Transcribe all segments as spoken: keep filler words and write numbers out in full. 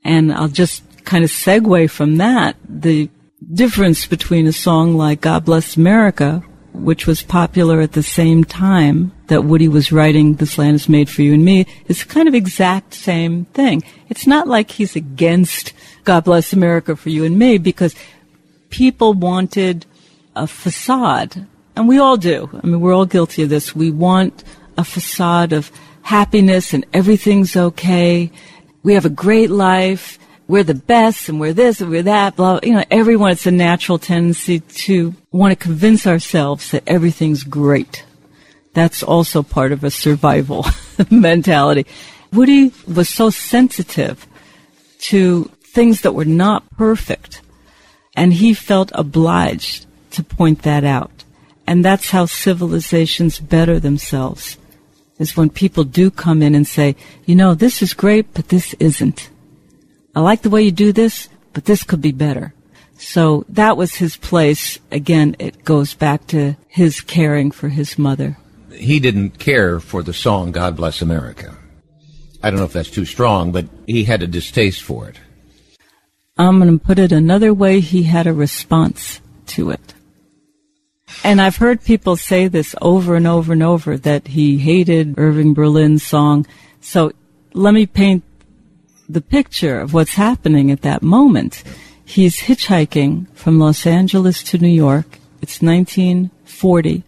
And I'll just kind of segue from that. The difference between a song like God Bless America, which was popular at the same time that Woody was writing This Land Is Made for You and Me, is kind of exact same thing. It's not like he's against God Bless America for You and Me, because people wanted a facade. And we all do. I mean, we're all guilty of this. We want a facade of happiness and everything's okay. We have a great life. We're the best and we're this and we're that. Blah, you know, everyone, it's a natural tendency to want to convince ourselves that everything's great. That's also part of a survival mentality. Woody was so sensitive to things that were not perfect, and he felt obliged to point that out. And that's how civilizations better themselves, is when people do come in and say, you know, this is great, but this isn't. I like the way you do this, but this could be better. So that was his place. Again, it goes back to his caring for his mother. He didn't care for the song God Bless America. I don't know if that's too strong, but he had a distaste for it. I'm going to put it another way. He had a response to it. And I've heard people say this over and over and over, that he hated Irving Berlin's song. So let me paint the picture of what's happening at that moment. He's hitchhiking from Los Angeles to New York. It's nineteen forty.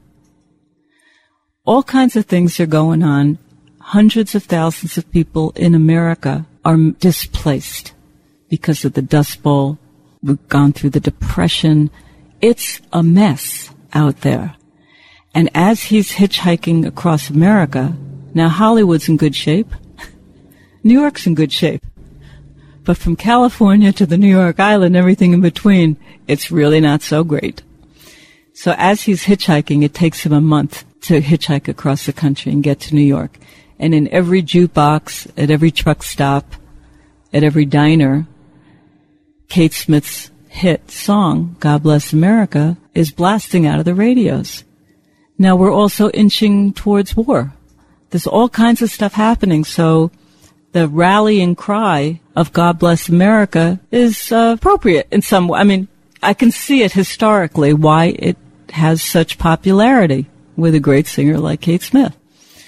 All kinds of things are going on. Hundreds of thousands of people in America are displaced because of the Dust Bowl. We've gone through the Depression. It's a mess out there. And as he's hitchhiking across America, now Hollywood's in good shape. New York's in good shape. But from California to the New York Island, everything in between, it's really not so great. So as he's hitchhiking, it takes him a month to hitchhike across the country and get to New York. And in every jukebox, at every truck stop, at every diner, Kate Smith's hit song, God Bless America, is blasting out of the radios. Now we're also inching towards war. There's all kinds of stuff happening, so the rallying cry of God Bless America is uh, appropriate in some way. I mean, I can see it historically, why it has such popularity with a great singer like Kate Smith.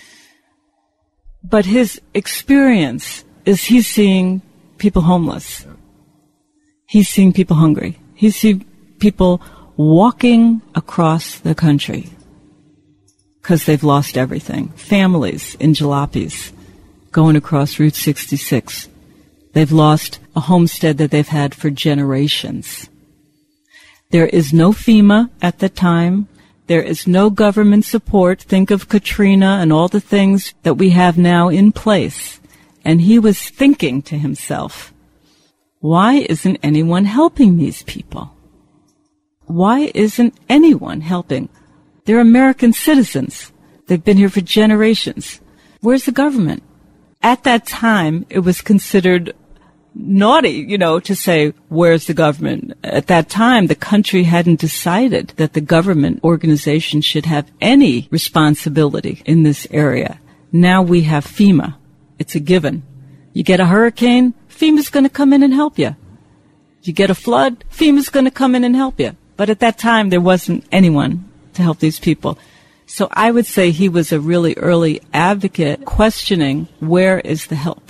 But his experience is he's seeing people homeless. He's seeing people hungry. He's seeing people walking across the country because they've lost everything. Families in jalopies going across Route sixty-six. They've lost a homestead that they've had for generations. There is no FEMA at the time. There is no government support. Think of Katrina and all the things that we have now in place. And he was thinking to himself, why isn't anyone helping these people? Why isn't anyone helping? They're American citizens. They've been here for generations. Where's the government? At that time, it was considered naughty, you know, to say, where's the government? At that time, the country hadn't decided that the government organization should have any responsibility in this area. Now we have FEMA. It's a given. You get a hurricane, FEMA's going to come in and help you. You get a flood, FEMA's going to come in and help you. But at that time, there wasn't anyone to help these people. So I would say he was a really early advocate questioning, where is the help?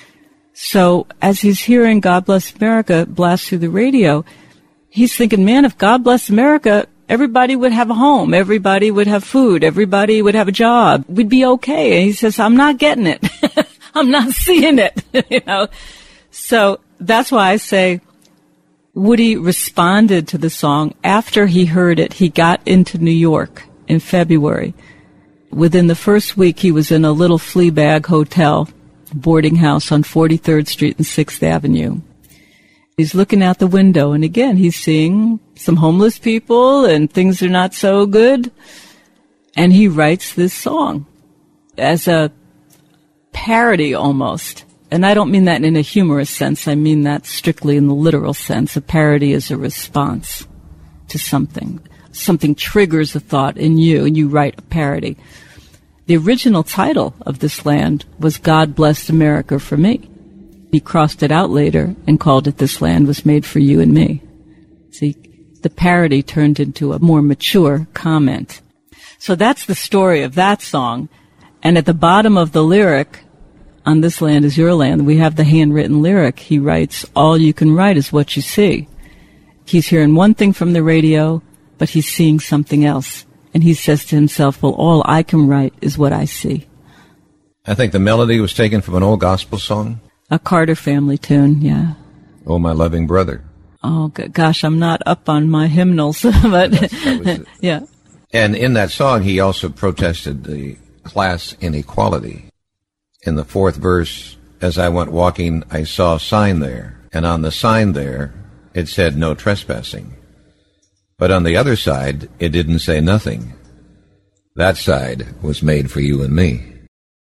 So as he's hearing God Bless America blast through the radio, he's thinking, man, if God Bless America, everybody would have a home, everybody would have food, everybody would have a job, we'd be okay. And he says, I'm not getting it. I'm not seeing it. You know. So that's why I say Woody responded to the song after he heard it. He got into New York in February. Within the first week, he was in a little flea bag hotel boarding house on forty-third Street and sixth Avenue. He's looking out the window, and again, he's seeing some homeless people, and things are not so good. And he writes this song as a parody almost. And I don't mean that in a humorous sense. I mean that strictly in the literal sense. A parody is a response to something. Something triggers a thought in you, and you write a parody. The original title of This Land was God Blessed America for Me. He crossed it out later and called it This Land Was Made for You and Me. See, the parody turned into a more mature comment. So that's the story of that song. And at the bottom of the lyric, On This Land Is Your Land, we have the handwritten lyric. He writes, all you can write is what you see. He's hearing one thing from the radio, but he's seeing something else. And he says to himself, well, all I can write is what I see. I think the melody was taken from an old gospel song. A Carter family tune, yeah. Oh, My Loving Brother. Oh, g- gosh, I'm not up on my hymnals, but That's, that was it. Yeah. And in that song, he also protested the class inequality. In the fourth verse, as I went walking, I saw a sign there, and on the sign there, it said no trespassing. But on the other side, it didn't say nothing. That side was made for you and me.